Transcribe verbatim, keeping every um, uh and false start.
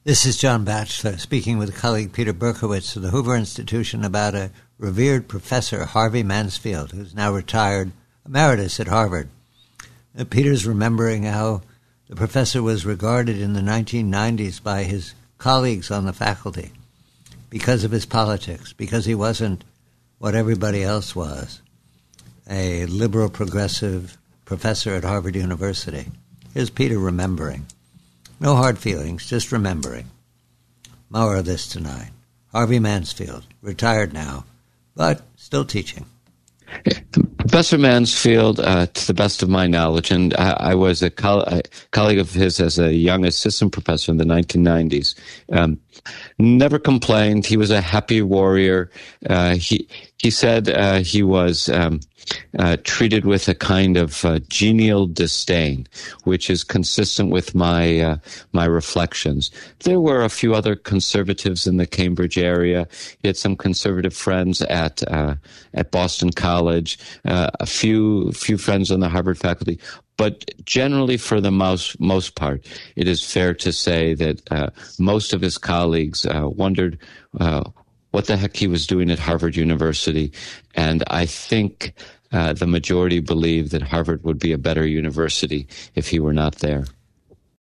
This is John Batchelor speaking with colleague Peter Berkowitz of the Hoover Institution about a revered professor, Harvey Mansfield, who's now retired emeritus at Harvard. Uh, Peter's remembering how the professor was regarded in the nineteen nineties by his colleagues on the faculty because of his politics, because he wasn't what everybody else was, a liberal progressive professor at Harvard University. Here's Peter remembering. No hard feelings, just remembering. More of this tonight. Harvey Mansfield, retired now, but still teaching. Professor Mansfield, uh, to the best of my knowledge, and I, I was a, coll- a colleague of his as a young assistant professor in the nineteen nineties, um, never complained. He was a happy warrior. Uh, he he said uh, he was um, uh, treated with a kind of uh, genial disdain, which is consistent with my uh, my reflections. There were a few other conservatives in the Cambridge area. He had some conservative friends at uh, at Boston College, uh, a few few friends on the Harvard faculty. But generally, for the most, most part, it is fair to say that uh, most of his colleagues uh, wondered uh, what the heck he was doing at Harvard University. And I think uh, the majority believed that Harvard would be a better university if he were not there.